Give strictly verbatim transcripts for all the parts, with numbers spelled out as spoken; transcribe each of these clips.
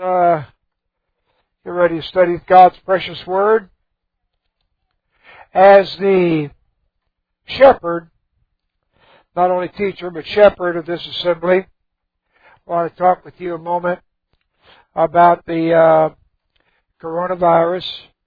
uh, get ready to study God's precious Word. As the shepherd, not only teacher, but shepherd of this assembly, I want to talk with you a moment about the uh, coronavirus.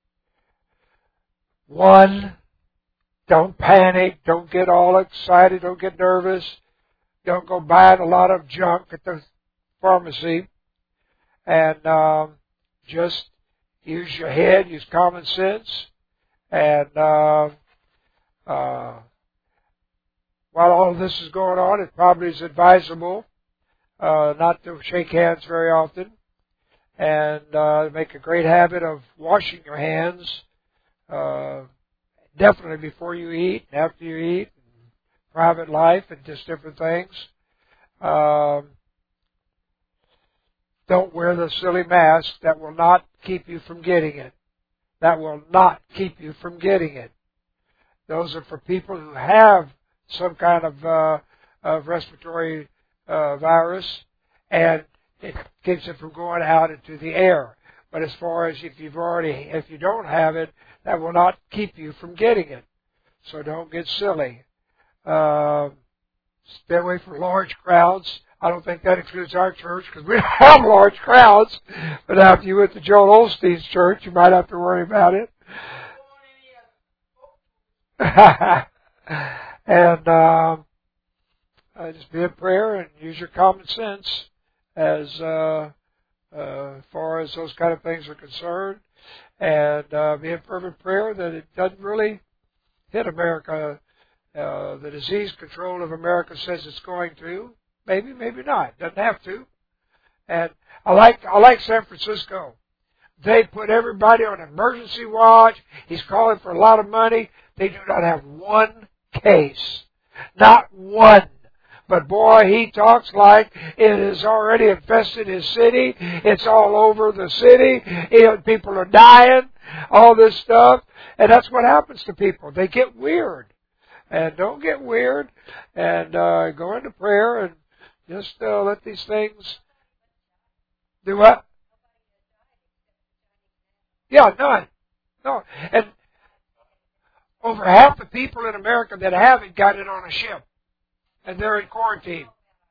One, don't panic, don't get all excited, don't get nervous, don't go buying a lot of junk at the pharmacy, and um, just use your head, use common sense, and uh, uh, while all of this is going on, it probably is advisable uh, not to shake hands very often, and uh, make a great habit of washing your hands, uh, definitely before you eat, after you eat, and private life, and just different things. Um, Don't wear the silly mask. That will not keep you from getting it. That will not keep you from getting it. Those are for people who have some kind of, uh, of respiratory uh, virus, and it keeps it from going out into the air. But as far as if you've already, if you don't have it, that will not keep you from getting it. So don't get silly. Uh, stay away from large crowds. I don't think that includes our church because we don't have large crowds. But after you went to Joel Osteen's church, you might have to worry about it. and um, uh, just be in prayer and use your common sense as uh, uh, far as those kind of things are concerned. And uh, be in fervent prayer that it doesn't really hit America. Uh, the disease control of America says it's going to. Maybe, maybe not. Doesn't have to. And I like I like San Francisco. They put everybody on emergency watch. He's calling for a lot of money. They do not have one case. Not one. But boy, he talks like it has already infested his city. It's all over the city. You know, people are dying. All this stuff. And that's what happens to people. They get weird. And don't get weird. And uh, go into prayer and just uh, let these things do what? Yeah, none. No. And over half the people in America that have it got it on a ship. And they're in quarantine.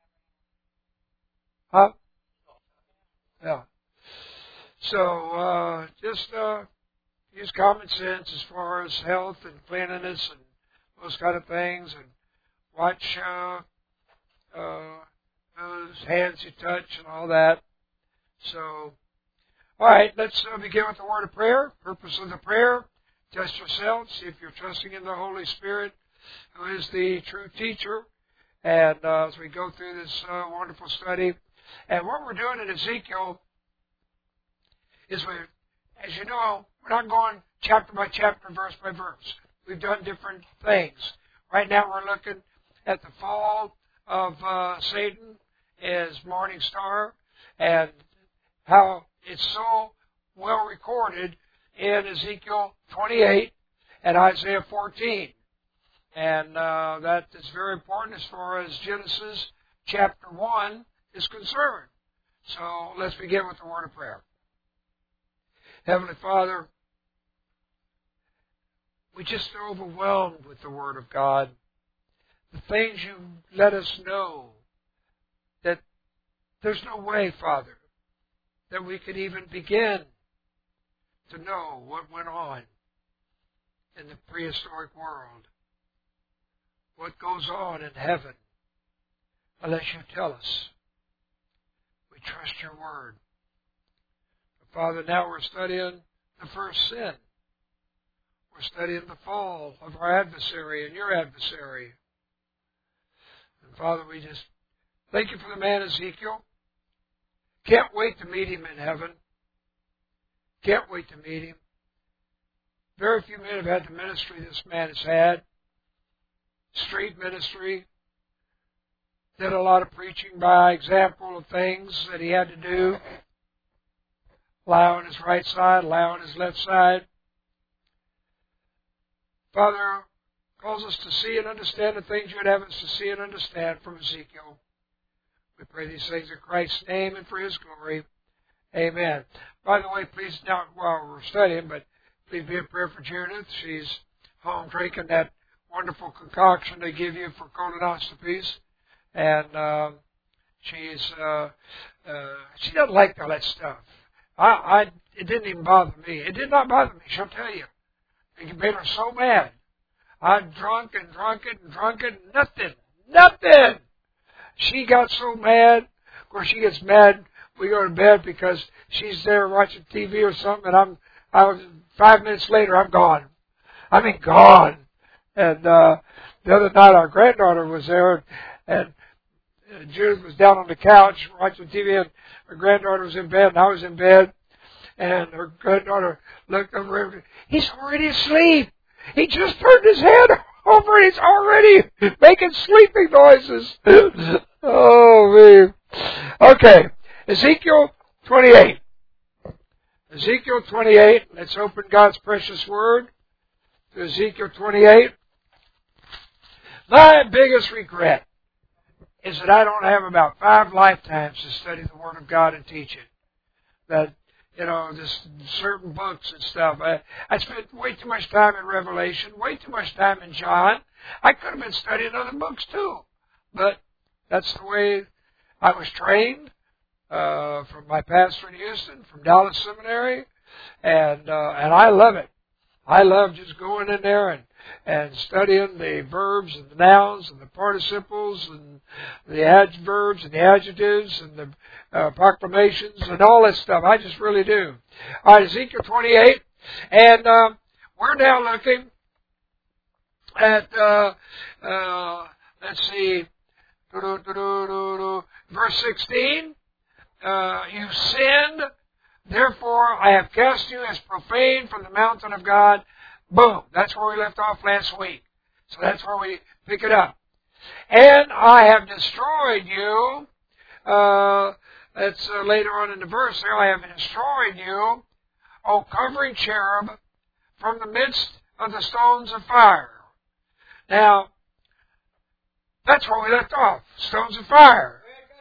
Huh? Yeah. So, uh, just uh, use common sense as far as health and cleanliness and those kind of things. And watch uh, uh, those hands you touch and all that. So, all right, let's uh, begin with the word of prayer. Purpose of the prayer, test yourselves, see if you're trusting in the Holy Spirit, who is the true teacher. And uh, as we go through this uh, wonderful study, and what we're doing in Ezekiel is we, as you know, we're not going chapter by chapter, verse by verse. We've done different things. Right now we're looking at the fall of uh, Satan as morning star, and how it's so well recorded in Ezekiel twenty-eight and Isaiah fourteen. And uh, that is very important as far as Genesis chapter one is concerned. So let's begin with the word of prayer. Heavenly Father, we just are overwhelmed with the Word of God. The things you let us know, that there's no way, Father, that we could even begin to know what went on in the prehistoric world, what goes on in heaven, unless you tell us. We trust your Word. But Father, now we're studying the first sin. We're studying the fall of our adversary and your adversary. And Father, we just thank you for the man Ezekiel. Can't wait to meet him in heaven. Can't wait to meet him. Very few men have had the ministry this man has had. Street ministry. Did a lot of preaching by example of things that he had to do. Lie on his right side, lie on his left side. Father, cause us to see and understand the things you would have us to see and understand from Ezekiel. We pray these things in Christ's name and for his glory. Amen. By the way, please, now while we're studying, but please be in prayer for Judith. She's home drinking that wonderful concoction they give you for colonoscopies. And um, she's uh, uh, she doesn't like all that stuff. I, I it didn't even bother me. It did not bother me. She'll tell you. It made her so mad. I drunk and drunk it and drunk it. Nothing, nothing. She got so mad. Of course, she gets mad. We go to bed because she's there watching T V or something, and I'm. I was five minutes later. I'm gone. I mean, gone. And uh, the other night, our granddaughter was there, and Judith was down on the couch watching T V, and her granddaughter was in bed, and I was in bed, and her granddaughter looked over. He's already asleep. He just turned his head over, and he's already making sleeping noises. Oh, man. Okay, Ezekiel twenty-eight. Ezekiel twenty-eight. Let's open God's precious word to Ezekiel twenty-eight. My biggest regret is that I don't have about five lifetimes to study the Word of God and teach it. That, you know, just certain books and stuff. I, I spent way too much time in Revelation, way too much time in John. I could have been studying other books too. But that's the way I was trained uh, from my pastor in Houston, from Dallas Seminary, and uh, and I love it. I love just going in there and, and studying the verbs and the nouns and the participles and the adverbs and the adjectives and the uh, proclamations and all that stuff. I just really do. All right, Ezekiel twenty-eight. And uh, we're now looking at, uh, uh, let's see, verse sixteen. Uh, you sinned. Therefore, I have cast you as profane from the mountain of God. Boom. That's where we left off last week. So that's where we pick it up. And I have destroyed you. Uh, that's uh, later on in the verse there. I have destroyed you, O covering cherub, from the midst of the stones of fire. Now, that's where we left off. Stones of fire.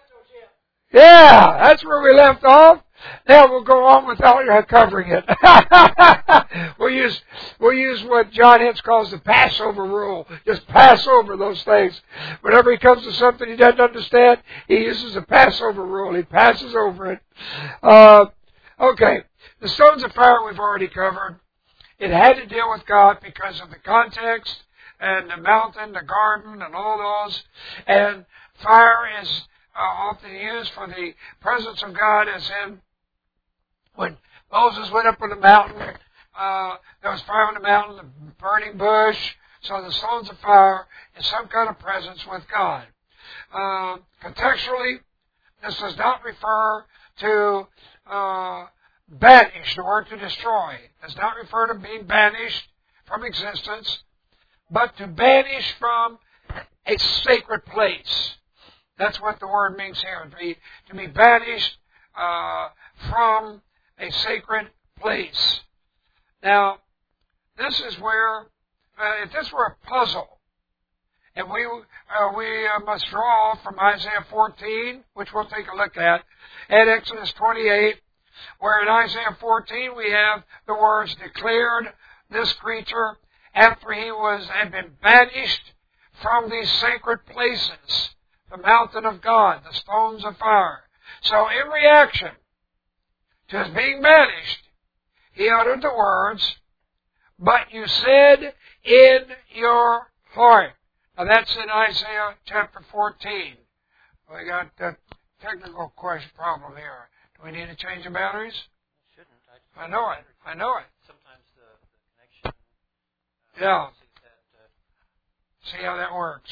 Yeah, that's where we left off. Now we'll go on without covering it. we'll use we'll use what John Hintz calls the Passover rule. Just pass over those things. Whenever he comes to something he doesn't understand, he uses the Passover rule. He passes over it. Uh, okay, the stones of fire we've already covered. It had to deal with God because of the context and the mountain, the garden, and all those. And fire is uh, often used for the presence of God, as in when Moses went up on the mountain, uh, there was fire on the mountain, a burning bush. So the stones of fire is some kind of presence with God. Uh, contextually, this does not refer to uh, banish, the word to destroy. It does not refer to being banished from existence, but to banish from a sacred place. That's what the word means here, to be, to be banished uh, from a sacred place. Now, this is where, uh, if this were a puzzle, and we uh, we uh, must draw from Isaiah fourteen, which we'll take a look at, and Exodus twenty-eight, where in Isaiah fourteen we have the words, declared this creature after he was had been banished from these sacred places, the mountain of God, the stones of fire. So in reaction to his being banished, he uttered the words, but you said in your heart. Now that's in Isaiah chapter fourteen. We got a technical question problem here. Do we need to change the batteries? Shouldn't. I know it. I know it. Sometimes the, the connection. Uh, yeah. That, uh, See how that works.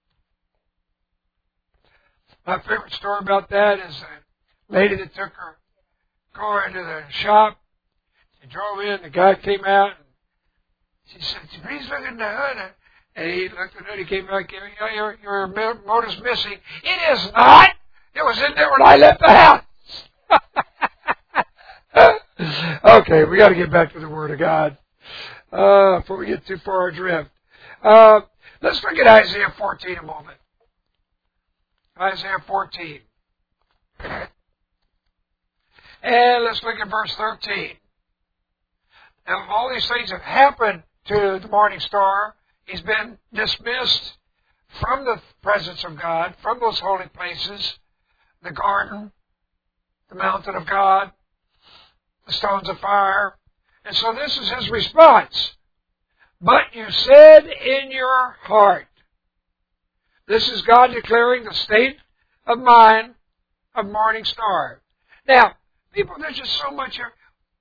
My favorite story about that is a lady that took her car into the shop. She drove in. The guy came out. And she said, please look in the hood. And he looked in the hood. He came back. Your, your, your motor's missing. It is not. It was in there when I left the house. Okay, we got to get back to the Word of God uh, before we get too far adrift. Uh, let's look at Isaiah fourteen a moment. Isaiah fourteen. And let's look at verse thirteen. And all these things have happened to the morning star. He's been dismissed from the presence of God, from those holy places, the garden, the mountain of God, the stones of fire. And so this is his response. But you said in your heart. This is God declaring the state of mind of morning star. Now, people, there's just so much here.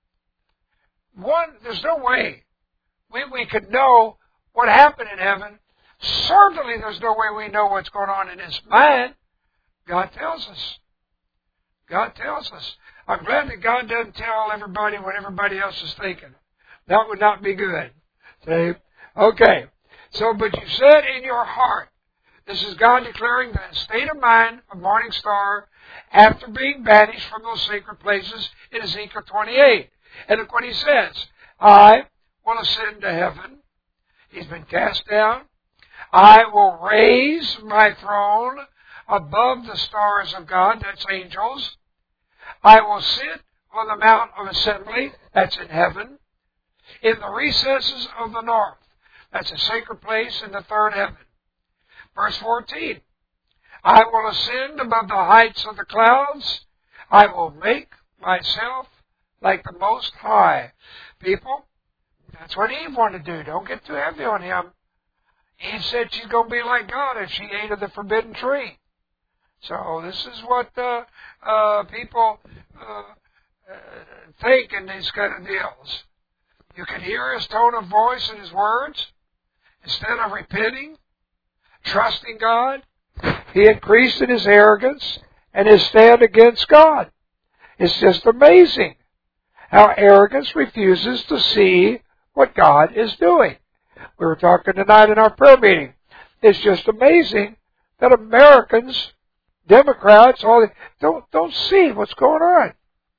One, there's no way we, we could know what happened in heaven. Certainly there's no way we know what's going on in his mind. God tells us. God tells us. I'm glad that God doesn't tell everybody what everybody else is thinking. That would not be good. See? Okay. So, but you said in your heart. This is God declaring the state of mind of morning star after being banished from those sacred places in Ezekiel twenty-eight. And look what he says. I will ascend to heaven. He's been cast down. I will raise my throne above the stars of God. That's angels. I will sit on the Mount of Assembly. That's in heaven. In the recesses of the north. That's a sacred place in the third heaven. Verse fourteen. I will ascend above the heights of the clouds. I will make myself like the Most High. People, that's what Eve wanted to do. Don't get too heavy on him. Eve said she's going to be like God if she ate of the forbidden tree. So this is what uh, uh, people uh, uh, think in these kind of deals. You can hear his tone of voice and his words. Instead of repenting, trusting God, he increased in his arrogance and his stand against God. It's just amazing how arrogance refuses to see what God is doing. We were talking tonight in our prayer meeting. It's just amazing that Americans, Democrats, all the, don't don't see what's going on.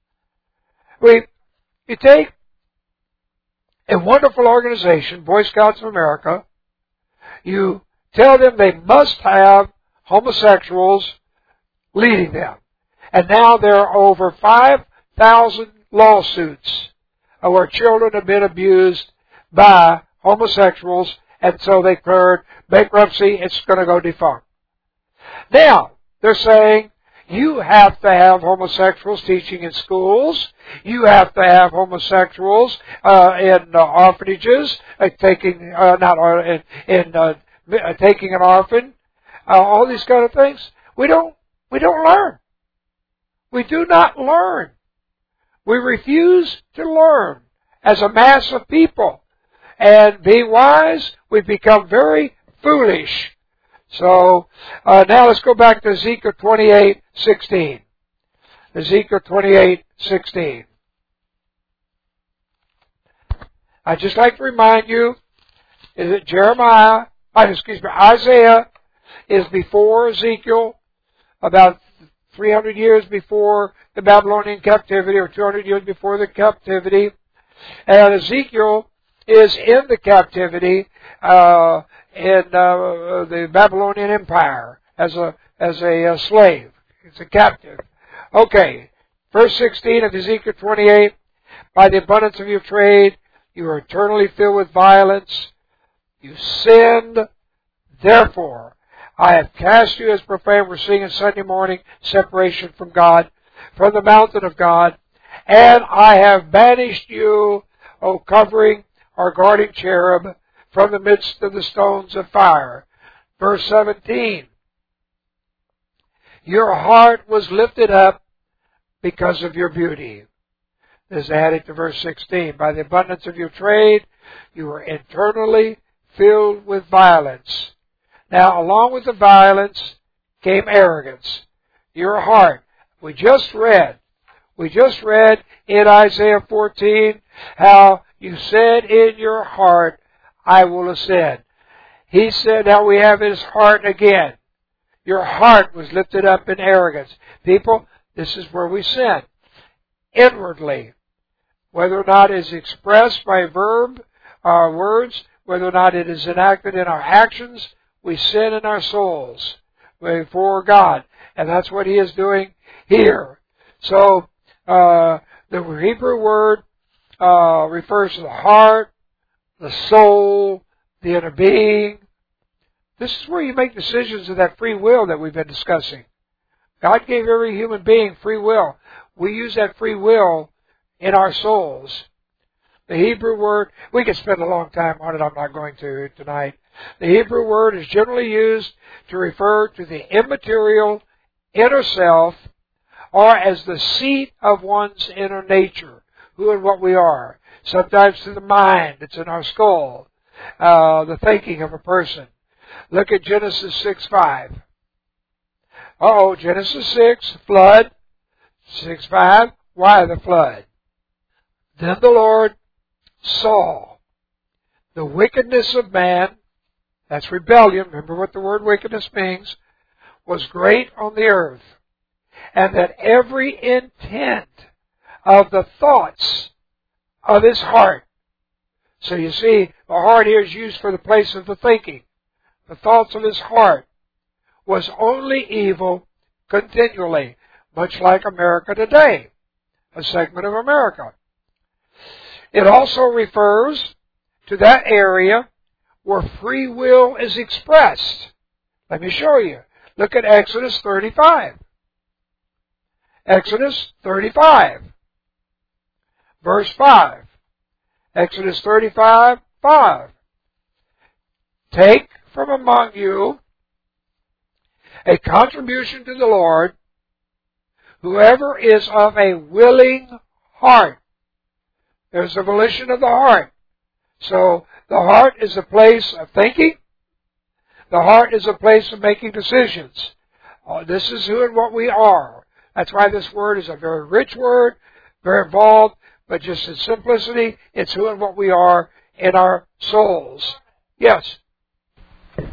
We you take a wonderful organization, Boy Scouts of America. You tell them they must have homosexuals leading them. And now there are over five thousand lawsuits where children have been abused by homosexuals, and so they declared bankruptcy. It's going to go defunct. Now, they're saying you have to have homosexuals teaching in schools. You have to have homosexuals uh, in uh, orphanages, uh, taking uh, not uh, in, in uh, taking an orphan. Uh, all these kind of things. We don't. We don't learn. We do not learn. We refuse to learn as a mass of people. And be wise, we become very foolish. So, uh, now let's go back to Ezekiel twenty-eight sixteen. Ezekiel twenty-eight sixteen. I'd just like to remind you, is that Jeremiah, uh, excuse me, Isaiah is before Ezekiel, about three hundred years before the Babylonian captivity, or two hundred years before the captivity. And Ezekiel is in the captivity uh, in uh, the Babylonian Empire as a as a, a slave. It's a captive. Okay, verse sixteen of Ezekiel twenty-eight. By the abundance of your trade, you are eternally filled with violence. You sinned, therefore I have cast you as profane. We're singing Sunday morning, separation from God, from the mountain of God. And I have banished you, O covering or guarding cherub, from the midst of the stones of fire. Verse seventeen. Your heart was lifted up because of your beauty. This is added to verse sixteen. By the abundance of your trade, you were internally filled with violence. Now, along with the violence came arrogance. Your heart. We just read. We just read in Isaiah fourteen how you said in your heart, I will ascend. He said how we have his heart again. Your heart was lifted up in arrogance. People, this is where we sin. Inwardly. Whether or not it is expressed by verb, our words, whether or not it is enacted in our actions, we sin in our souls before God. And that's what he is doing here. So, Uh, the Hebrew word uh, refers to the heart, the soul, the inner being. This is where you make decisions of that free will that we've been discussing. God gave every human being free will. We use that free will in our souls. The Hebrew word, we could spend a long time on it, I'm not going to tonight. The Hebrew word is generally used to refer to the immaterial inner self, or as the seat of one's inner nature, who and what we are. Sometimes to the mind, it's in our skull, uh, the thinking of a person. Look at Genesis six five. Uh-oh, Genesis six, flood. six five, why the flood? Then the Lord saw the wickedness of man, that's rebellion, remember what the word wickedness means, was great on the earth, and that every intent of the thoughts of his heart. So you see, the heart here is used for the place of the thinking. The thoughts of his heart was only evil continually, much like America today, a segment of America. It also refers to that area where free will is expressed. Let me show you. Look at Exodus thirty-five. Exodus thirty-five, verse five. Exodus thirty-five, five. Take from among you a contribution to the Lord, whoever is of a willing heart. There's a volition of the heart. So the heart is a place of thinking. The heart is a place of making decisions. Uh, this is who and what we are. That's why this word is a very rich word, very involved, but just in simplicity, it's who and what we are in our souls. Yes? Uh,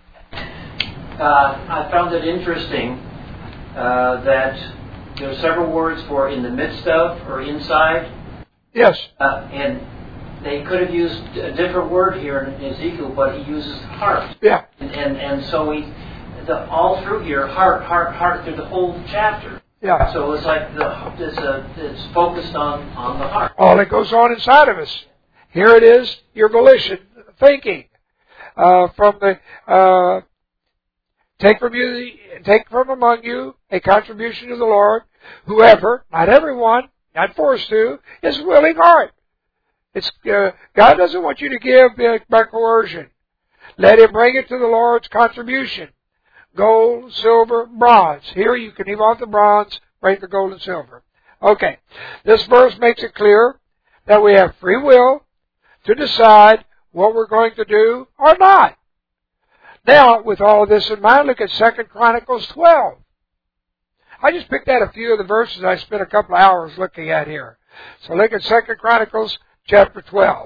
I found it interesting uh, that there are several words for in the midst of or inside. Yes. Uh, and they could have used a different word here in Ezekiel, but he uses heart. Yeah. And and, and so he, the, all through here, heart, heart, heart, through the whole chapter. Yeah. So it's like the it's, a, it's focused on, on the heart. All that goes on inside of us. Here it is, your volition, thinking. Uh, from the uh, take from you, take from among you a contribution to the Lord. Whoever, not everyone, not forced to, is a willing heart. It's uh, God doesn't want you to give by coercion. Let him bring it to the Lord's contribution. Gold, silver, bronze. Here you can leave off the bronze, bring the gold and silver. Okay. This verse makes it clear that we have free will to decide what we're going to do or not. Now, with all of this in mind, look at Second Chronicles twelve. I just picked out a few of the verses I spent a couple of hours looking at here. So look at Second Chronicles chapter twelve.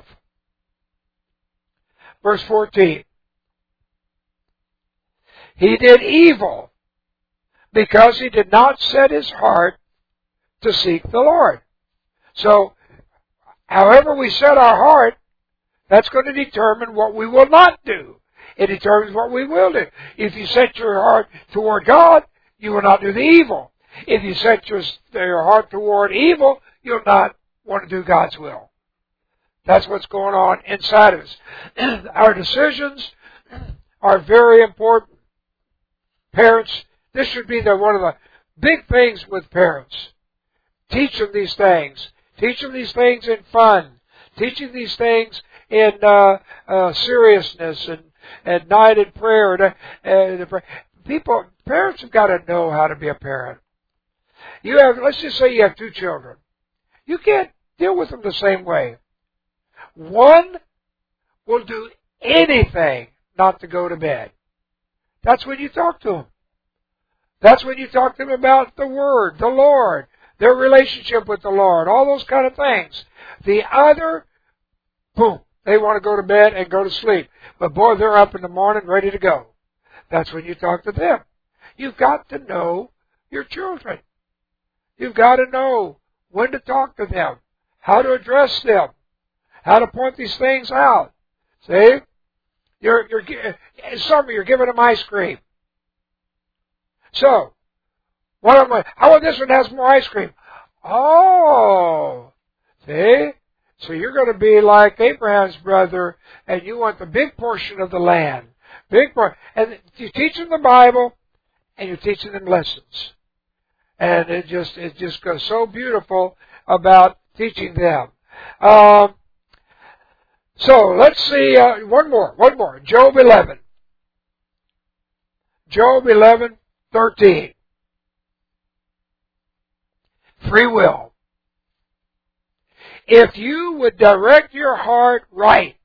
Verse fourteen. He did evil because he did not set his heart to seek the Lord. So, however we set our heart, that's going to determine what we will not do. It determines what we will do. If you set your heart toward God, you will not do the evil. If you set your, your heart toward evil, you'll not want to do God's will. That's what's going on inside of us. Our decisions are very important. Parents, this should be the, one of the big things with parents. Teach them these things. Teach them these things in fun. Teach them these things in uh, uh, seriousness and at night in prayer. And, uh, people, parents have got to know how to be a parent. You have, let's just say you have two children. You can't deal with them the same way. One will do anything not to go to bed. That's when you talk to them. That's when you talk to them about the Word, the Lord, their relationship with the Lord, all those kind of things. The other, boom, they want to go to bed and go to sleep. But boy, they're up in the morning ready to go. That's when you talk to them. You've got to know your children. You've got to know when to talk to them, how to address them, how to point these things out. See? You're, you're, in summer, you're giving them ice cream. So, one of my, how about this one has more ice cream? Oh, see? So you're going to be like Abraham's brother, and you want the big portion of the land. Big part. And you teach them the Bible, and you're teaching them lessons. And it just it just goes so beautiful about teaching them. Um, so let's see, uh, one more, one more. Job eleven. Job eleven, thirteen. Free will. If you would direct your heart right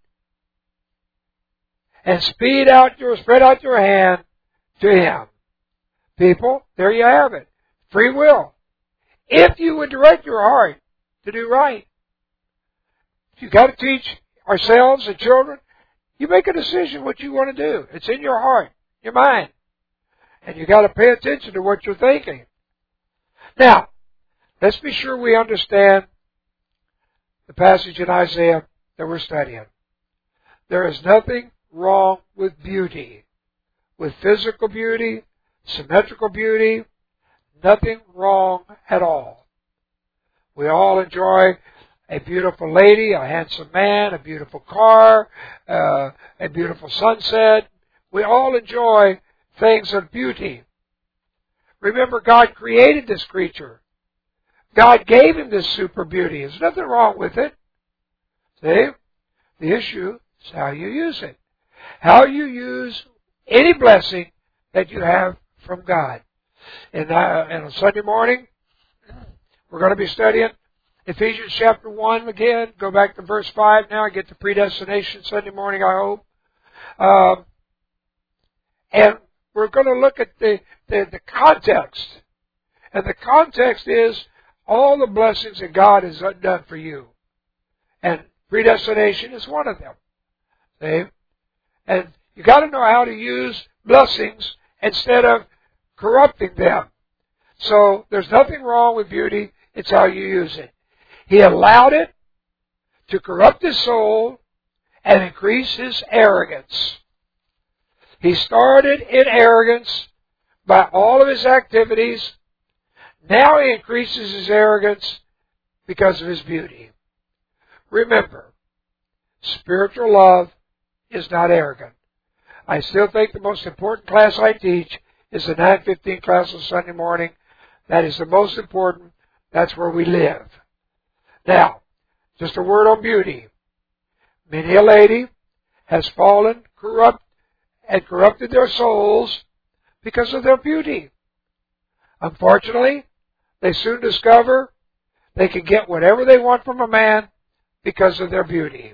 and speed out your, spread out your hand to Him. People, there you have it. Free will. If you would direct your heart to do right. You've got to teach ourselves and children. You make a decision what you want to do. It's in your heart, your mind. And you've got to pay attention to what you're thinking. Now, let's be sure we understand the passage in Isaiah that we're studying. There is nothing wrong with beauty. With physical beauty, symmetrical beauty, nothing wrong at all. We all enjoy a beautiful lady, a handsome man, a beautiful car, uh, a beautiful sunset. We all enjoy things of beauty. Remember, God created this creature. God gave him this super beauty. There's nothing wrong with it. See? The issue is how you use it. How you use any blessing that you have from God. And, uh, and on Sunday morning, we're going to be studying Ephesians chapter one again. Go back to verse five now. Get to predestination Sunday morning, I hope. Um, and we're going to look at the, the, the context. And the context is all the blessings that God has done for you. And predestination is one of them. See? And you got to know how to use blessings instead of corrupting them. So there's nothing wrong with beauty. It's how you use it. He allowed it to corrupt his soul and increase his arrogance. He started in arrogance by all of his activities. Now he increases his arrogance because of his beauty. Remember, spiritual love is not arrogant. I still think the most important class I teach is the nine fifteen class on Sunday morning. That is the most important. That's where we live. Now, just a word on beauty. Many a lady has fallen corrupt and corrupted their souls because of their beauty. Unfortunately, they soon discover they can get whatever they want from a man because of their beauty.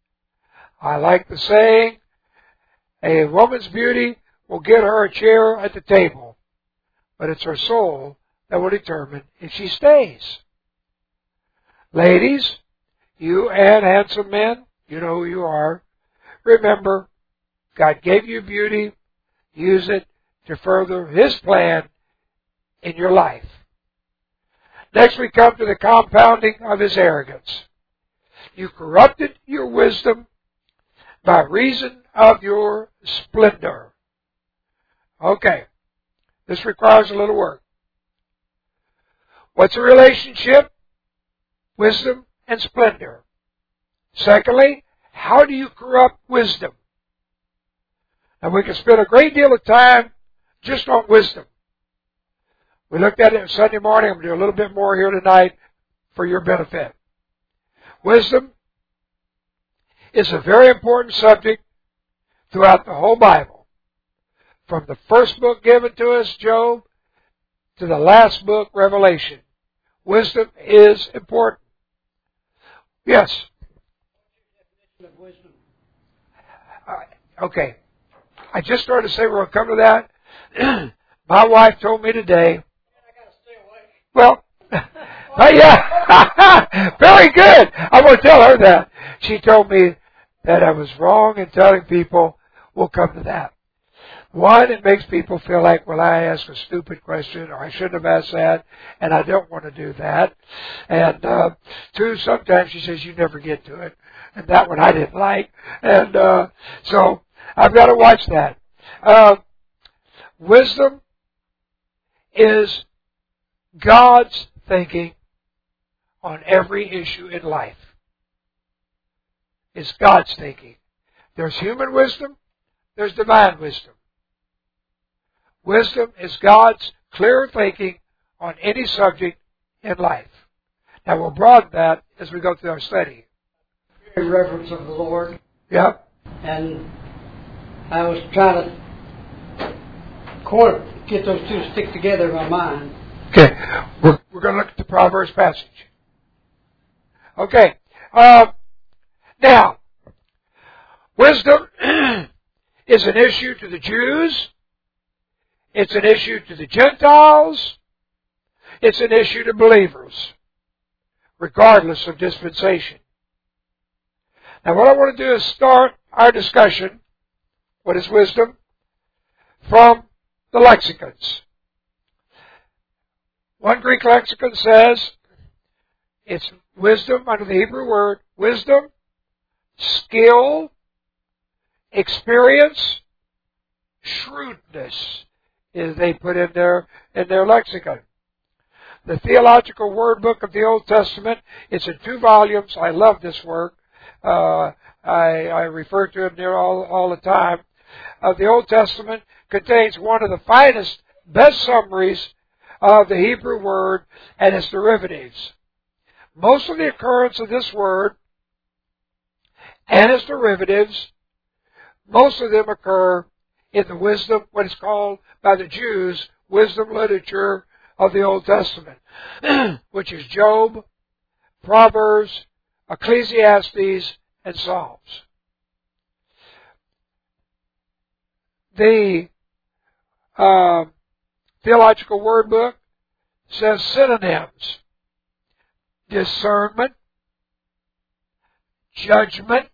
I like the saying, a woman's beauty will get her a chair at the table, but it's her soul that will determine if she stays. Ladies, you and handsome men, you know who you are. Remember, God gave you beauty. Use it to further His plan in your life. Next we come to the compounding of His arrogance. You corrupted your wisdom by reason of your splendor. Okay, this requires a little work. What's a relationship? Wisdom and splendor. Secondly, how do you corrupt wisdom? And we can spend a great deal of time just on wisdom. We looked at it Sunday morning. I'm going to do a little bit more here tonight for your benefit. Wisdom is a very important subject throughout the whole Bible. From the first book given to us, Job, to the last book, Revelation. Wisdom is important. Yes? Uh, okay. I just started to say we're going to come to that. My wife told me today. Well, but yeah, very good. I'm going to tell her that. She told me that I was wrong in telling people. We'll come to that. One, it makes people feel like, well, I asked a stupid question, or I shouldn't have asked that, and I don't want to do that. And uh, two, sometimes she says, you never get to it. And that one I didn't like. And uh, so I've got to watch that. Uh, wisdom is God's thinking on every issue in life. It's God's thinking. There's human wisdom, there's divine wisdom. Wisdom is God's clear thinking on any subject in life. Now we'll broaden that as we go through our study. In reverence of the Lord. Yep. And I was trying to court, get those two to stick together in my mind. Okay. We're, we're going to look at the Proverbs passage. Okay. Um, now, wisdom is an issue to the Jews. It's an issue to the Gentiles. It's an issue to believers, regardless of dispensation. Now, what I want to do is start our discussion, what is wisdom, from the lexicons. One Greek lexicon says it's wisdom, under the Hebrew word, wisdom, skill, experience, shrewdness, is they put in their, in their lexicon. The Theological Word Book of the Old Testament, it's in two volumes. I love this work. Uh, I, I refer to it near all, all the time. Uh, the Old Testament contains one of the finest, best summaries of the Hebrew word and its derivatives. Most of the occurrence of this word and its derivatives, most of them occur in the wisdom, what is called by the Jews, wisdom literature of the Old Testament, which is Job, Proverbs, Ecclesiastes, and Psalms. The uh, Theological Word Book says synonyms: discernment, judgment,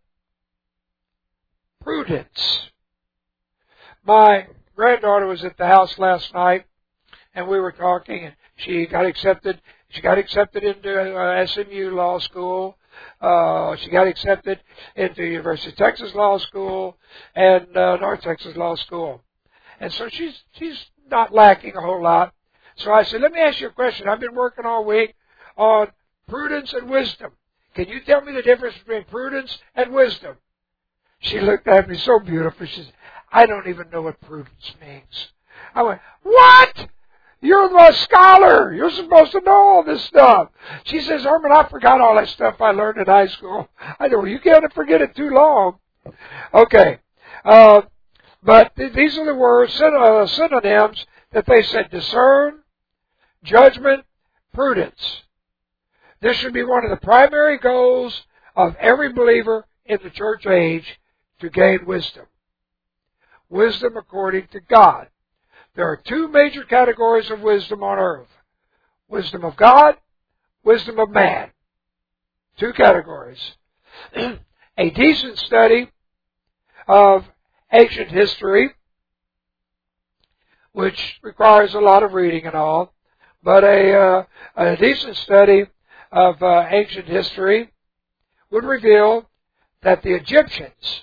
prudence. My granddaughter was at the house last night, and we were talking, and she got accepted. She got accepted into uh, S M U Law School. Uh, she got accepted into University of Texas Law School and uh, North Texas Law School. And so she's she's not lacking a whole lot. So I said, let me ask you a question. I've been working all week on prudence and wisdom. Can you tell me the difference between prudence and wisdom? She looked at me so beautiful. She said, I don't even know what prudence means. I went, what? You're a scholar. You're supposed to know all this stuff. She says, Herman, I forgot all that stuff I learned in high school. I know, well, you can't forget it too long. Okay. Uh, but th- these are the words, syn- uh, synonyms that they said: discern, judgment, prudence. This should be one of the primary goals of every believer in the church age, to gain wisdom. Wisdom according to God. There are two major categories of wisdom on earth: wisdom of God, wisdom of man. Two categories. A decent study of ancient history, which requires a lot of reading and all, but a, uh, a decent study of uh, ancient history would reveal that the Egyptians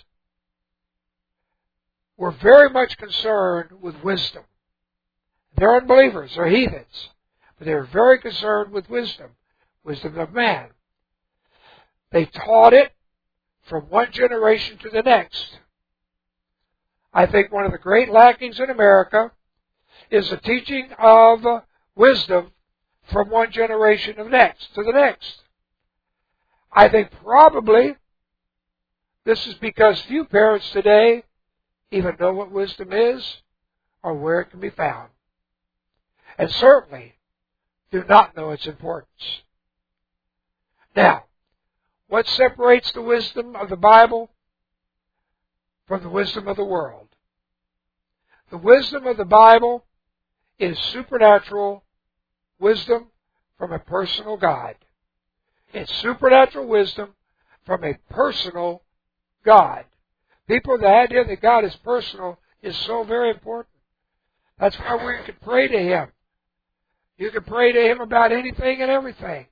were very much concerned with wisdom. They're unbelievers, they're heathens, but they were very concerned with wisdom, wisdom of man. They taught it from one generation to the next. I think one of the great lackings in America is the teaching of wisdom from one generation of next to the next. I think probably this is because few parents today even know what wisdom is or where it can be found, and certainly do not know its importance. Now, what separates the wisdom of the Bible from the wisdom of the world? The wisdom of the Bible is supernatural wisdom from a personal God. It's supernatural wisdom from a personal God. People, the idea that God is personal is so very important. That's why we can pray to Him. You can pray to Him about anything and everything.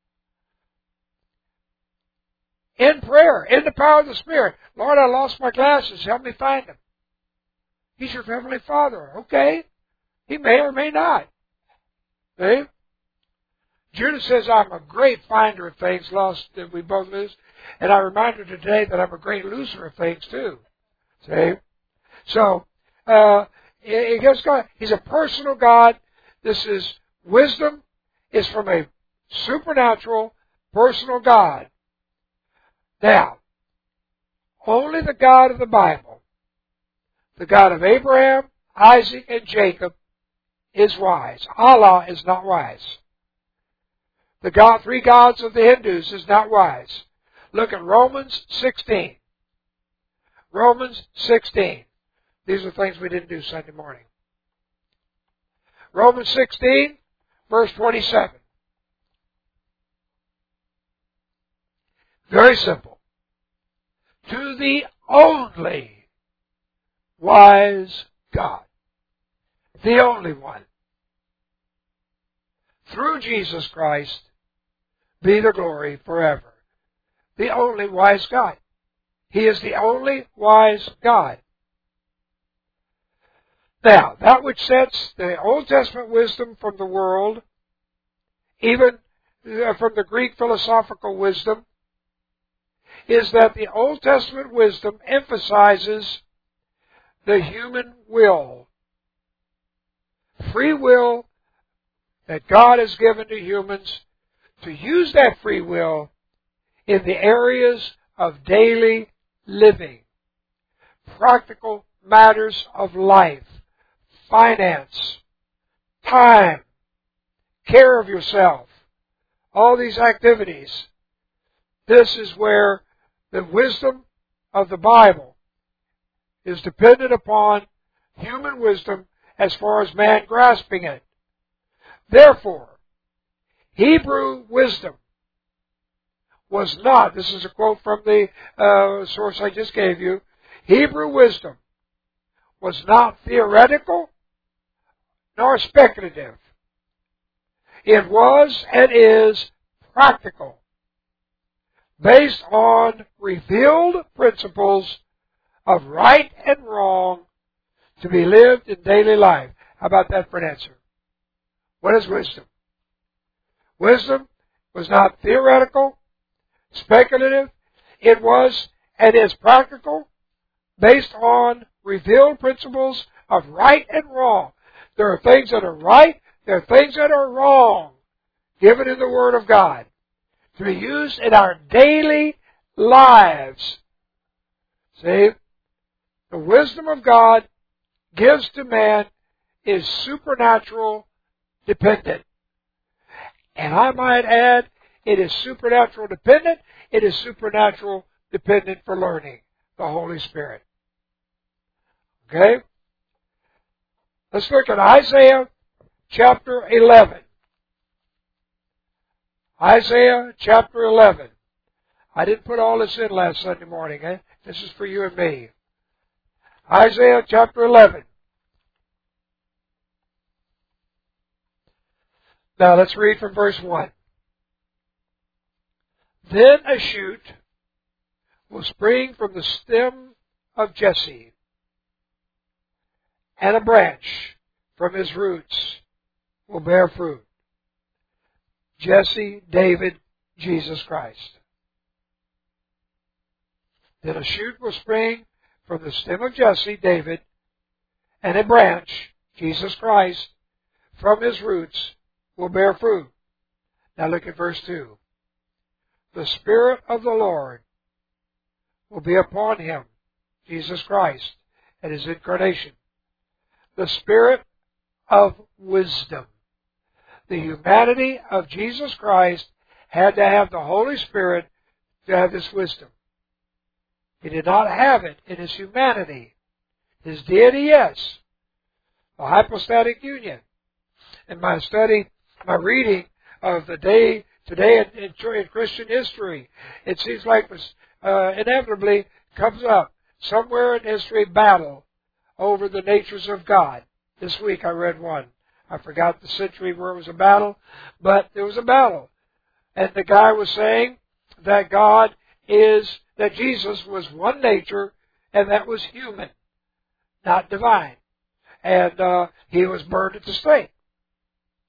In prayer, in the power of the Spirit. Lord, I lost my glasses. Help me find them. He's your Heavenly Father. Okay. He may or may not. See? Judah says, I'm a great finder of things lost that we both lose. And I remind her today that I'm a great loser of things too. See? So, uh, he gives God, He's a personal God. This is wisdom is from a supernatural, personal God. Now, only the God of the Bible, the God of Abraham, Isaac, and Jacob, is wise. Allah is not wise. The God, three gods of the Hindus is not wise. Look at Romans sixteen. Romans sixteen. These are things we didn't do Sunday morning. Romans sixteen, verse twenty-seven. Very simple. To the only wise God. The only one. Through Jesus Christ, be the glory forever. The only wise God. He is the only wise God. Now, that which sets the Old Testament wisdom from the world, even from the Greek philosophical wisdom, is that the Old Testament wisdom emphasizes the human will. Free will that God has given to humans to use that free will in the areas of daily living, practical matters of life, finance, time, care of yourself, all these activities. This is where the wisdom of the Bible is dependent upon human wisdom as far as man grasping it. Therefore, Hebrew wisdom was not, this is a quote from the uh, source I just gave you, Hebrew wisdom was not theoretical nor speculative. It was and is practical, based on revealed principles of right and wrong to be lived in daily life. How about that for an answer? What is wisdom? Wisdom was not theoretical, speculative. It was and is practical, based on revealed principles of right and wrong. There are things that are right, there are things that are wrong, given in the Word of God, to be used in our daily lives. See? The wisdom of God gives to man is supernatural dependent. And I might add, it is supernatural dependent, it is supernatural dependent for learning, the Holy Spirit. Okay? Let's look at Isaiah chapter eleven. Isaiah chapter eleven. I didn't put all this in last Sunday morning. Eh? This is for you and me. Isaiah chapter eleven. Now let's read from verse one. Then a shoot will spring from the stem of Jesse, and a branch from his roots will bear fruit. Jesse, David, Jesus Christ. Then a shoot will spring from the stem of Jesse, David, and a branch, Jesus Christ, from his roots will bear fruit. Now look at verse two. The Spirit of the Lord will be upon him, Jesus Christ, at his incarnation. The Spirit of wisdom. The humanity of Jesus Christ had to have the Holy Spirit to have this wisdom. He did not have it in his humanity. His deity, yes. The hypostatic union. In my study, my reading of the day today in, in, in Christian history, it seems like this uh, inevitably comes up somewhere in history, battle over the natures of God. This week I read one. I forgot the century where it was a battle, but there was a battle. And the guy was saying that God is, that Jesus was one nature, and that was human, not divine. And uh, he was burned at the stake.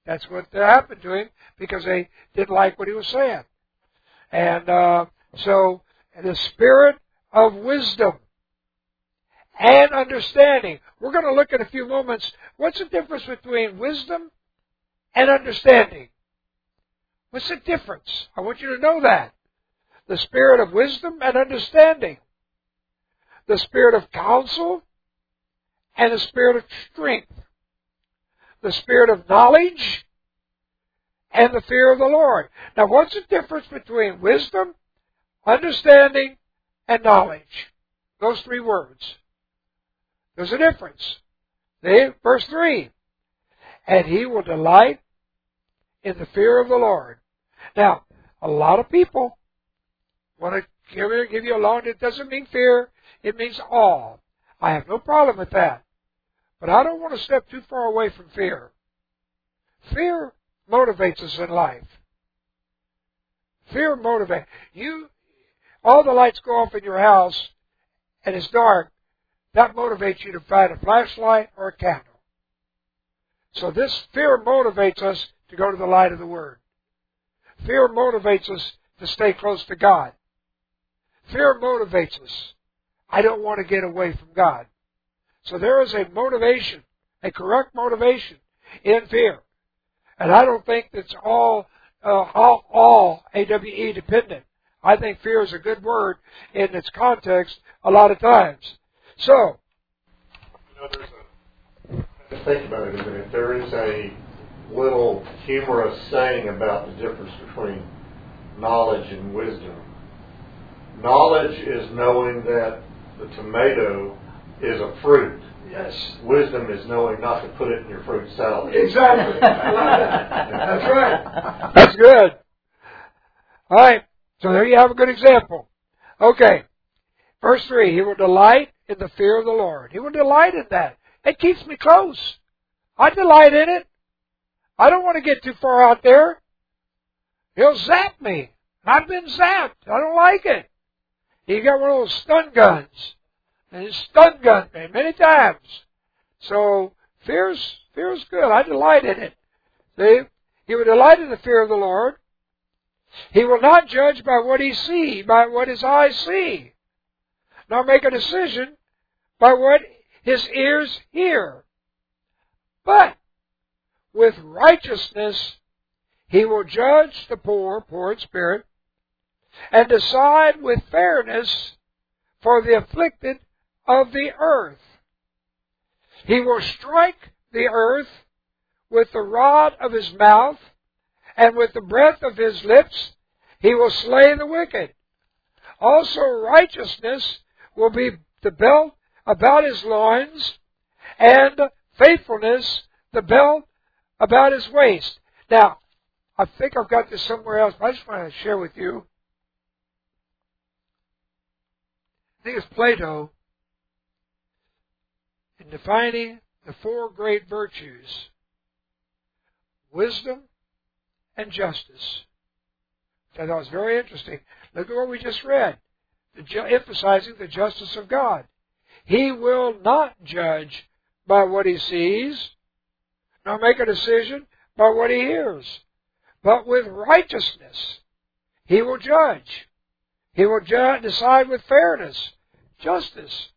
That's what happened to him because they didn't like what he was saying. And uh, so the spirit of wisdom and understanding. We're going to look in a few moments. What's the difference between wisdom and understanding? What's the difference? I want you to know that. The spirit of wisdom and understanding. The spirit of counsel and the spirit of strength. The spirit of knowledge and the fear of the Lord. Now, what's the difference between wisdom, understanding, and knowledge? Those three words. There's a difference. See, verse three. And he will delight in the fear of the Lord. Now, a lot of people want to give you, give you a loan. It doesn't mean fear. It means awe. I have no problem with that. But I don't want to step too far away from fear. Fear motivates us in life. Fear motivates. You, all the lights go off in your house and it's dark. That motivates you to find a flashlight or a candle. So this fear motivates us to go to the light of the Word. Fear motivates us to stay close to God. Fear motivates us. I don't want to get away from God. So there is a motivation, a correct motivation in fear. And I don't think that's all, uh, all, all A W E dependent. I think fear is a good word in its context a lot of times. So, you know, there's a, just think about it a minute. There is a little humorous saying about the difference between knowledge and wisdom. Knowledge is knowing that the tomato is a fruit. Yes. Wisdom is knowing not to put it in your fruit salad. Exactly. I love it. That's right. That's good. All right. So there you have a good example. Okay. Verse three. He will delight in the fear of the Lord. He will delight in that. It keeps me close. I delight in it. I don't want to get too far out there. He'll zap me. I've been zapped. I don't like it. He got one of those stun guns. And he stun gunned me many times. So fear's fear's good. I delight in it. See? He will delight in the fear of the Lord. He will not judge by what he sees, by what his eyes see, nor make a decision by what his ears hear. But with righteousness he will judge the poor, poor in spirit, and decide with fairness for the afflicted of the earth. He will strike the earth with the rod of his mouth, and with the breath of his lips he will slay the wicked. Also righteousness will be the belt about his loins, and faithfulness the belt about his waist. Now, I think I've got this somewhere else, but I just want to share with you. I think it's Plato, in defining the four great virtues, wisdom and justice. I thought it was very interesting. Look at what we just read, the ju- emphasizing the justice of God. He will not judge by what he sees, nor make a decision by what he hears, but with righteousness he will judge. He will ju- decide with fairness, justice.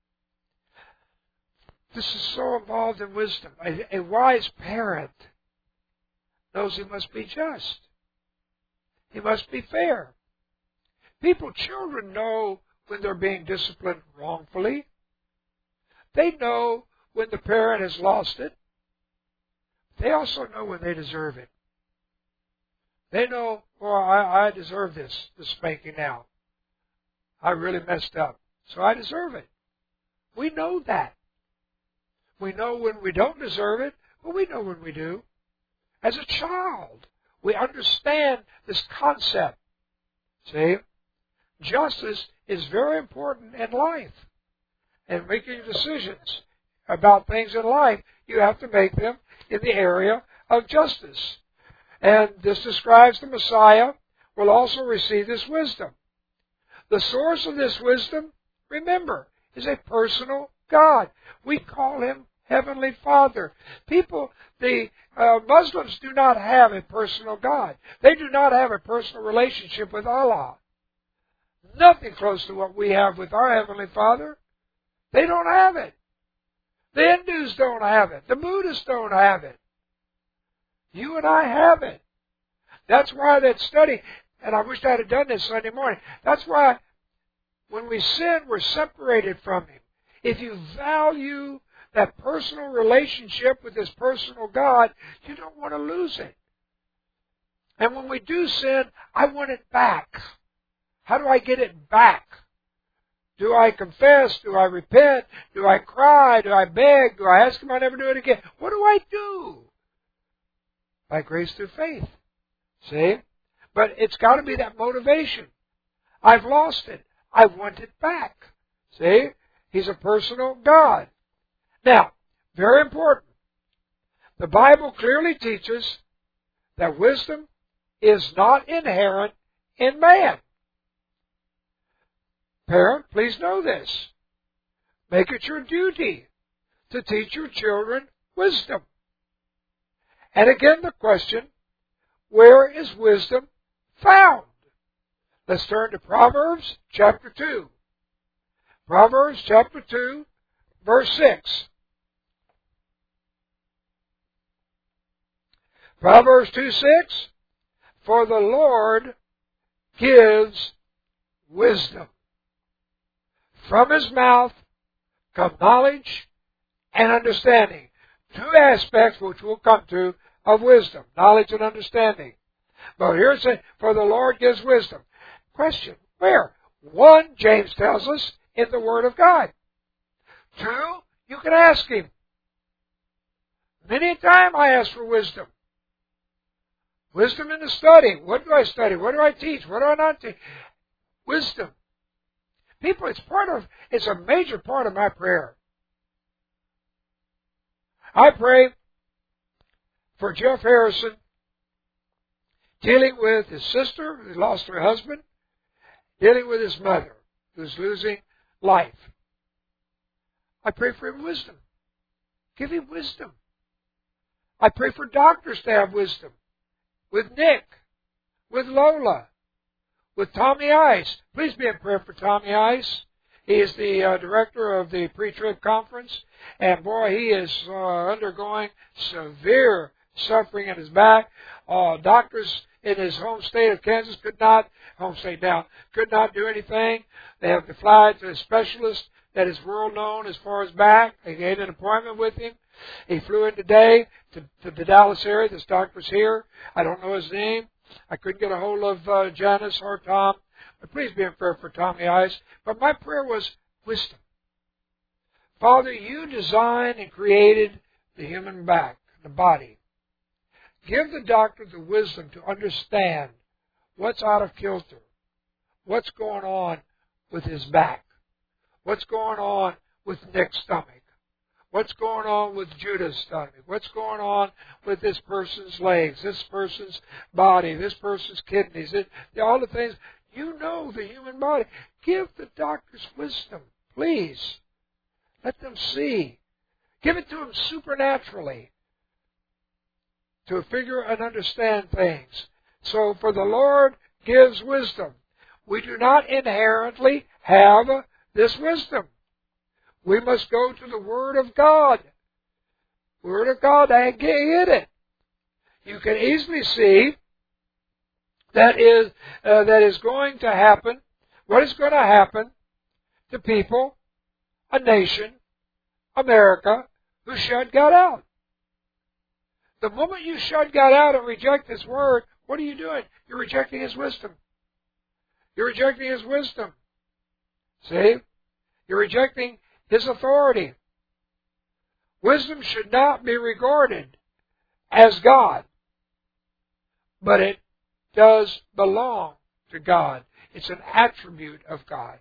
This is so involved in wisdom. A, a wise parent knows he must be just. He must be fair. People, children know when they're being disciplined wrongfully. They know when the parent has lost it. They also know when they deserve it. They know, well, I, I deserve this, this spanking now. I really messed up, so I deserve it. We know that. We know when we don't deserve it, but we know when we do. As a child, we understand this concept. See? Justice is very important in life. And making decisions about things in life, you have to make them in the area of justice. And this describes the Messiah will also receive this wisdom. The source of this wisdom, remember, is a personal God. We call him Heavenly Father. People, the uh, Muslims do not have a personal God. They do not have a personal relationship with Allah. Nothing close to what we have with our Heavenly Father. They don't have it. The Hindus don't have it. The Buddhists don't have it. You and I have it. That's why that study, and I wish I had done this Sunday morning, that's why when we sin, we're separated from Him. If you value that personal relationship with this personal God, you don't want to lose it. And when we do sin, I want it back. How do I get it back? Do I confess? Do I repent? Do I cry? Do I beg? Do I ask Him I'll never do it again? What do I do? By grace through faith. See? But it's got to be that motivation. I've lost it. I want it back. See? He's a personal God. Now, very important. The Bible clearly teaches that wisdom is not inherent in man. Parent, please know this. Make it your duty to teach your children wisdom. And again the question, where is wisdom found? Let's turn to Proverbs chapter two. Proverbs chapter two, verse six. Proverbs two six, for the Lord gives wisdom. From His mouth come knowledge and understanding. Two aspects which we'll come to of wisdom, knowledge and understanding. But here it says, for the Lord gives wisdom. Question, where? One, James tells us, in the Word of God. Two, you can ask Him. Many a time I ask for wisdom. Wisdom in the study. What do I study? What do I teach? What do I not teach? Wisdom. People, it's part of, it's a major part of my prayer. I pray for Jeff Harrison, dealing with his sister who lost her husband, dealing with his mother who's losing life. I pray for him wisdom. Give him wisdom. I pray for doctors to have wisdom. With Nick, with Lola, with Tommy Ice. Please be in prayer for Tommy Ice. He is the uh, director of the pre-trib conference, and boy, he is uh, undergoing severe suffering in his back. Uh, doctors in his home state of Kansas could not, home state down, could not do anything. They have to fly to a specialist that is world known as far as back. They made an appointment with him. He flew in today to, to the Dallas area. This doctor's here. I don't know his name. I couldn't get a hold of uh, Janice or Tom. But please be in prayer for Tommy Ice. But my prayer was wisdom. Father, you designed and created the human back, the body. Give the doctor the wisdom to understand what's out of kilter, what's going on with his back, what's going on with Nick's stomach, what's going on with Judah's stomach, what's going on with this person's legs, this person's body, this person's kidneys, it, all the things. You know the human body. Give the doctors wisdom, please. Let them see. Give it to them supernaturally to figure and understand things. So, for the Lord gives wisdom. We do not inherently have this wisdom. We must go to the Word of God. Word of God, I get it. You can easily see that is uh, that is going to happen. What is going to happen to people, a nation, America, who shut God out? The moment you shut God out and reject His Word, what are you doing? You're rejecting His wisdom. You're rejecting His wisdom. See? You're rejecting His authority. Wisdom should not be regarded as God, but it does belong to God. It's an attribute of God.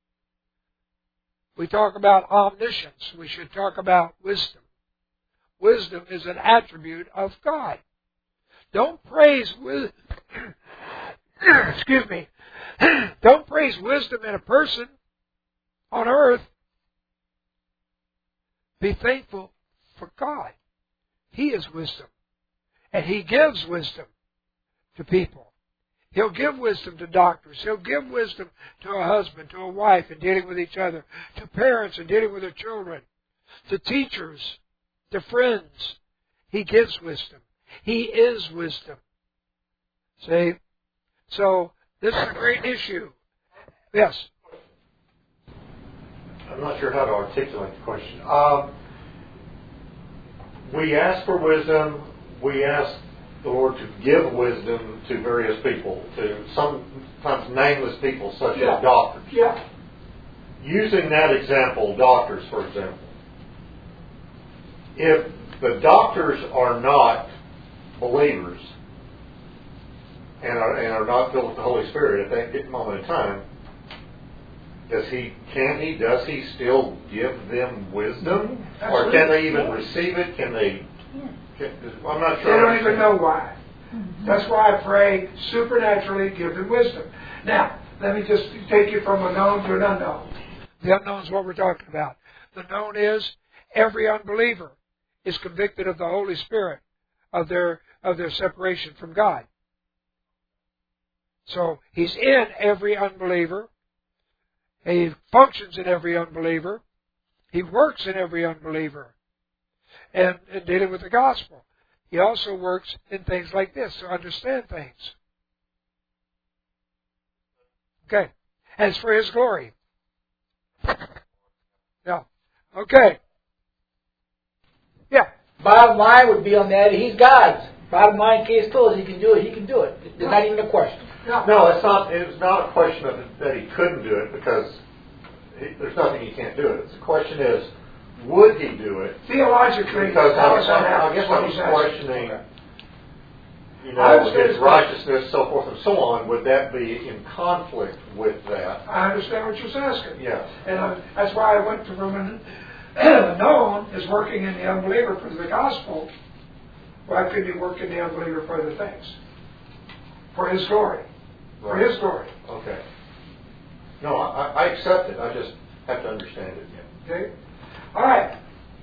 We talk about omniscience. We should talk about wisdom. Wisdom is an attribute of God. Don't praise wisdom. Excuse me. Don't praise wisdom in a person on earth. Be thankful for God. He is wisdom. And He gives wisdom to people. He'll give wisdom to doctors. He'll give wisdom to a husband, to a wife in dealing with each other, to parents in dealing with their children, to teachers, to friends. He gives wisdom. He is wisdom. See? So, this is a great issue. Yes? I'm not sure how to articulate the question. Um, we ask for wisdom. We ask the Lord to give wisdom to various people, to sometimes nameless people such Yeah. as doctors. Yeah. Using that example, doctors, for example. If the doctors are not believers and are, and are not filled with the Holy Spirit at that given moment in time, does he, can he, does he still give them wisdom? Absolutely. Or can they even receive it? Can they, can, I'm not They sure. don't even know why. That's why I pray supernaturally give them wisdom. Now, let me just take you from a known to an unknown. The unknown is what we're talking about. The known is every unbeliever is convicted of the Holy Spirit of their of their separation from God. So He's in every unbeliever. He functions in every unbeliever. He works in every unbeliever. And in dealing with the gospel, He also works in things like this to understand things. Okay. As for His glory. Yeah. Okay. Yeah. Bottom line would be on that, He's God's. Bottom line, case closed. He can do it. He can do it. There's not even a question. No. No, it's not. It's not a question of that he couldn't do it because he, there's nothing he can't do it. The question is, would he do it? Theologically, Because how I, does that happen? I guess What I he's was asking. questioning, Okay. you I know, understand his his question. righteousness, so forth and so on. Would that be in conflict with that? I understand what you're asking. Yes. And I, that's why I went to from a known is working in the unbeliever for the gospel. Why couldn't He work in the unbeliever for other things? For His glory. For Right. His glory. Okay. No, I, I accept it. I just have to understand it. Yeah. Okay? All right.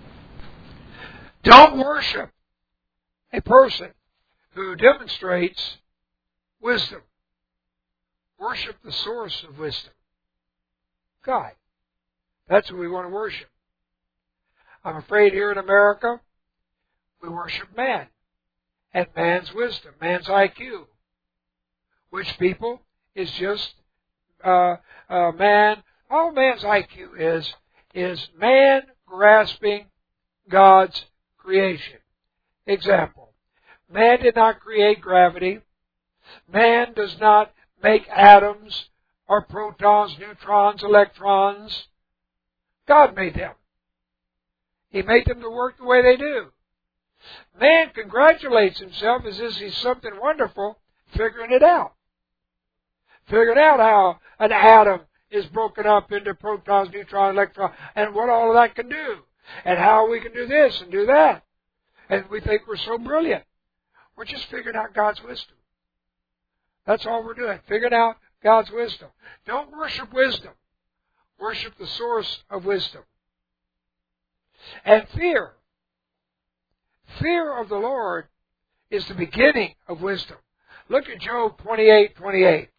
Don't worship a person who demonstrates wisdom. Worship the source of wisdom. God. That's who we want to worship. I'm afraid here in America, we worship man and man's wisdom, man's I Q, which people is just uh, uh, man. All man's I Q is is man grasping God's creation. Example: man did not create gravity. Man does not make atoms or protons, neutrons, electrons. God made them. He made them to work the way they do. Man congratulates himself as if he's something wonderful, figuring it out. Figuring out how an atom is broken up into protons, neutrons, electrons, and what all of that can do. And how we can do this and do that. And we think we're so brilliant. We're just figuring out God's wisdom. That's all we're doing, figuring out God's wisdom. Don't worship wisdom. Worship the source of wisdom. And fear. Fear of the Lord is the beginning of wisdom. Look at Job twenty-eight twenty-eight.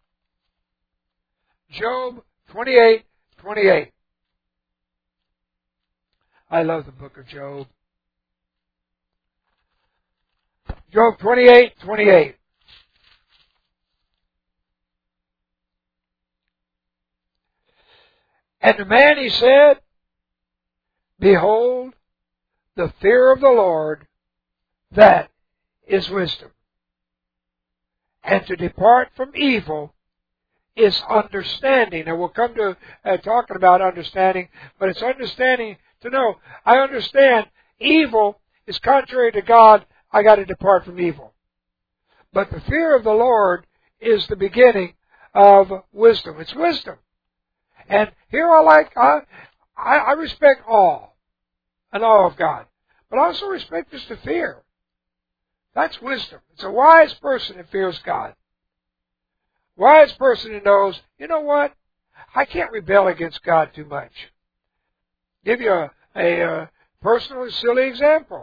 Job twenty-eight twenty-eight. I love the book of Job. Job twenty-eight twenty-eight. And the man, he said, behold, the fear of the Lord, that is wisdom. And to depart from evil is understanding. And we'll come to uh, talking about understanding, but it's understanding to know, I understand evil is contrary to God, I got to depart from evil. But the fear of the Lord is the beginning of wisdom. It's wisdom. And here I like, I, I, I respect awe, and awe of God. But I also respect just the fear. That's wisdom. It's a wise person that fears God. Wise person who knows, you know what? I can't rebel against God too much. Give you a, a, a Personal silly example.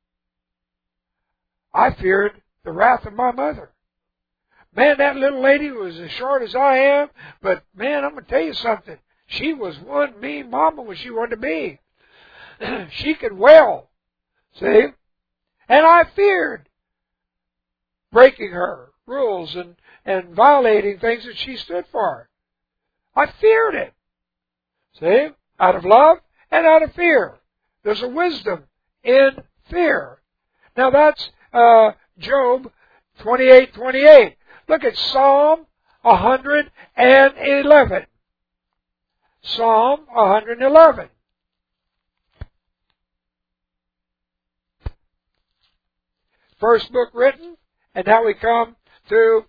I feared the wrath of my mother. Man, that little lady was as short as I am, but man, I'm going to tell you something. She was one mean mama when she wanted to be. She could wail, see? And I feared breaking her rules and, and violating things that she stood for. I feared it, see? Out of love and out of fear. There's a wisdom in fear. Now that's uh, Job twenty-eight twenty-eight. Look at Psalm one hundred eleven. Psalm one hundred eleven. First book written, and now we come to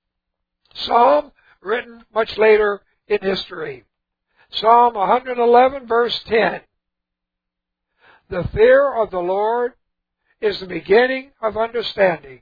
Psalm written much later in history. Psalm one hundred eleven, verse ten. The fear of the Lord is the beginning of understanding,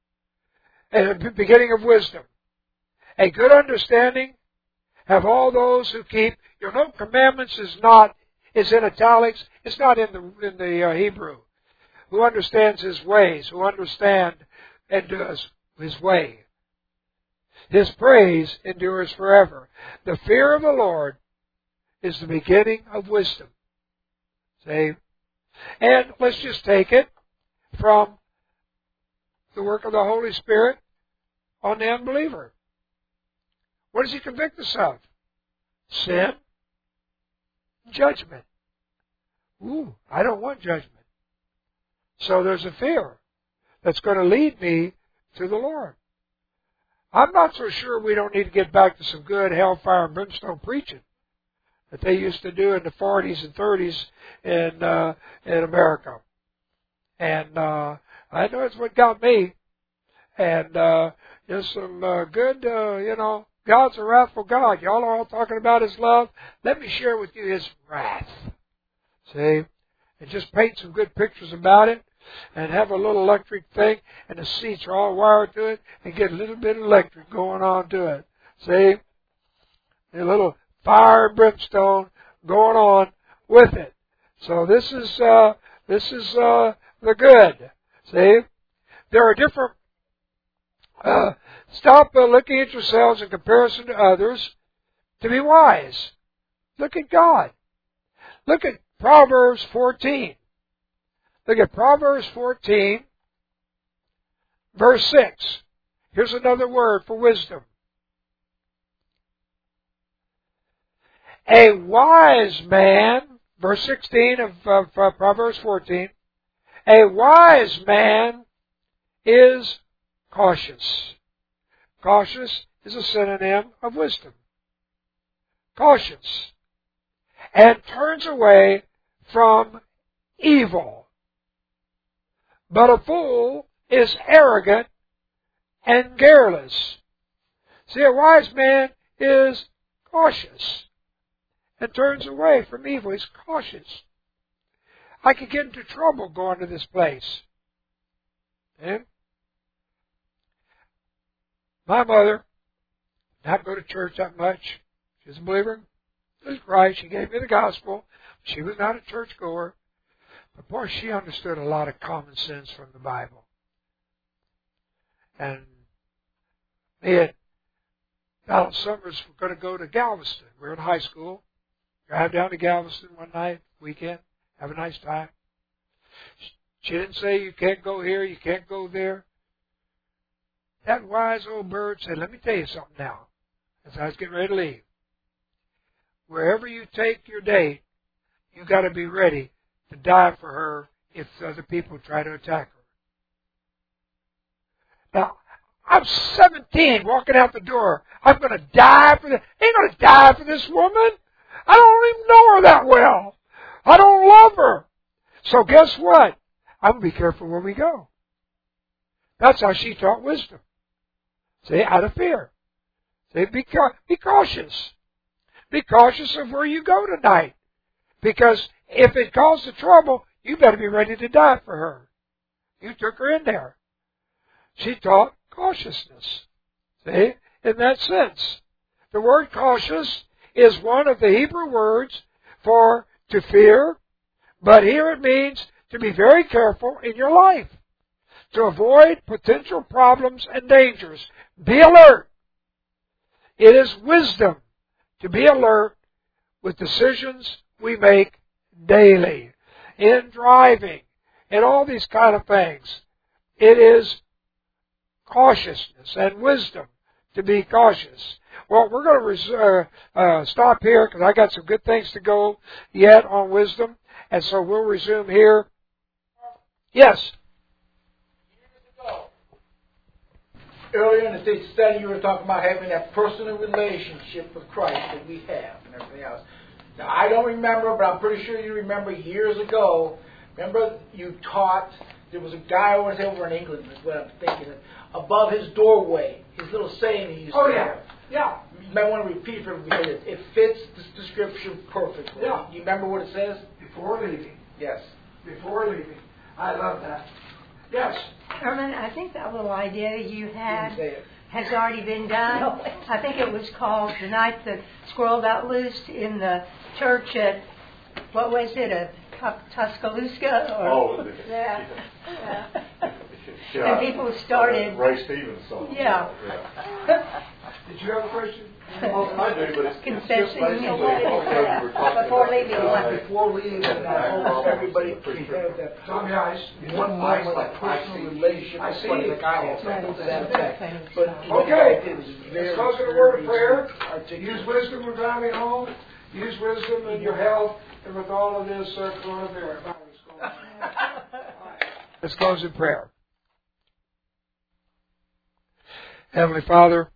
and the beginning of wisdom. A good understanding have all those who keep. Your know, commandments is not, is in italics. It's not in the in the uh, Hebrew. Who understands His ways, who understand and does His way. His praise endures forever. The fear of the Lord is the beginning of wisdom. See? And let's just take it from the work of the Holy Spirit on the unbeliever. What does He convict us of? Sin, judgment. Ooh, I don't want judgment. So there's a fear that's going to lead me to the Lord. I'm not so sure we don't need to get back to some good hellfire and brimstone preaching that they used to do in the forties and thirties in uh, in America. And uh, I know it's what got me. And uh, there's some uh, good, uh, you know, God's a wrathful God. Y'all are all talking about His love. Let me share with you His wrath. See? And just paint some good pictures about it. And have a little electric thing, and the seats are all wired to it, and get a little bit of electric going on to it. See? A little fire and brimstone going on with it. So this is uh, this is uh, the good. See? There are different. Uh, stop uh, looking at yourselves in comparison to others to be wise. Look at God. Look at Proverbs fourteen. Look at Proverbs fourteen, verse six. Here's another word for wisdom. A wise man, verse sixteen of, of uh, Proverbs fourteen, a wise man is cautious. Cautious is a synonym of wisdom. Cautious. And turns away from evil. But a fool is arrogant and careless. See, a wise man is cautious and turns away from evil. He's cautious. I could get into trouble going to this place. Okay? My mother did not go to church that much. She was a believer. She was right. She gave me the gospel. She was not a churchgoer. But boy, she understood a lot of common sense from the Bible. And me and Donald Summers were going to go to Galveston. We were in high school. Drive down to Galveston one night, weekend, have a nice time. She didn't say you can't go here, you can't go there. That wise old bird said, let me tell you something now, as I was getting ready to leave. Wherever you take your date, you got to be ready to die for her if other people try to attack her. Now, I'm seventeen, walking out the door. I'm going to die for this. I ain't going to die for this woman. I don't even know her that well. I don't love her. So guess what? I'm going to be careful where we go. That's how she taught wisdom. See, out of fear. See, be, be cautious. Be cautious of where you go tonight. Because if it causes trouble, you better be ready to die for her. You took her in there. She taught cautiousness. See? In that sense. The word cautious is one of the Hebrew words for to fear, But here it means to be very careful in your life, to avoid potential problems and dangers. Be alert. It is wisdom to be alert with decisions we make daily, in driving, and all these kind of things. It is cautiousness and wisdom to be cautious. Well, we're going to res- uh, uh, stop here because I got some good things to go yet on wisdom, and so we'll resume here. Yes. Earlier in the day study, you were talking about having that personal relationship with Christ that we have and everything else. Now, I don't remember, but I'm pretty sure you remember years ago, remember you taught, there was a guy over over in England, is what I'm thinking, above his doorway, his little saying he used Oh, to yeah. have. Yeah. You might want to repeat it for everybody. It it fits this description perfectly. Yeah. You remember what it says? Before leaving. Yes. Before leaving. I love that. Yes. Herman, I think that little idea you You had didn't say it. has already been done. I think it was called The Night the Squirrel Got Loosed in the church at, what was it, a Tuscaloosa? Or, Oh, yeah. yeah. yeah. And people started. Ray Stevens song. Yeah. yeah. Did you have a question? Well, I do, but it's, it's just Confessing basically and what you were talking before about. leaving. Uh, Before leaving, and I hope everybody can have that Tommy Ice. one moment of personal relationship I with see. Christ, like I have, something to that effect. But Okay. it was very, Let's close with a word of prayer. articulate. Use wisdom when driving home. Use wisdom in your health and with all of this uh, coronavirus. Let's close in prayer. Heavenly Father,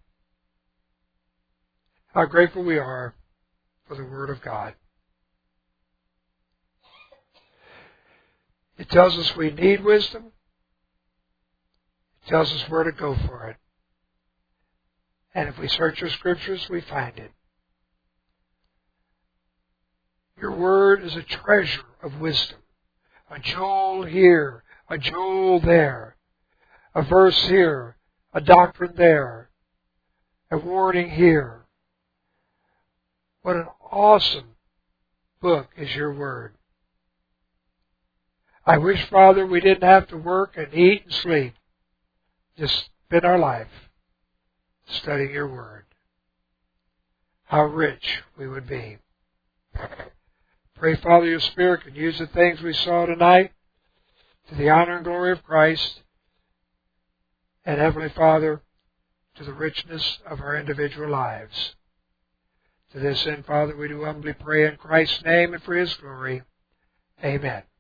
how grateful we are for the Word of God. It tells us we need wisdom. It tells us where to go for it. And if we search your Scriptures, we find it. Your Word is a treasure of wisdom. A jewel here, a jewel there. A verse here, a doctrine there. A warning here. What an awesome book is your Word. I wish, Father, we didn't have to work and eat and sleep. Just spend our life studying your Word. How rich we would be. Pray, Father, your Spirit can use the things we saw tonight to the honor and glory of Christ. And Heavenly Father, to the richness of our individual lives. To this end, Father, we do humbly pray in Christ's name and for His glory. Amen.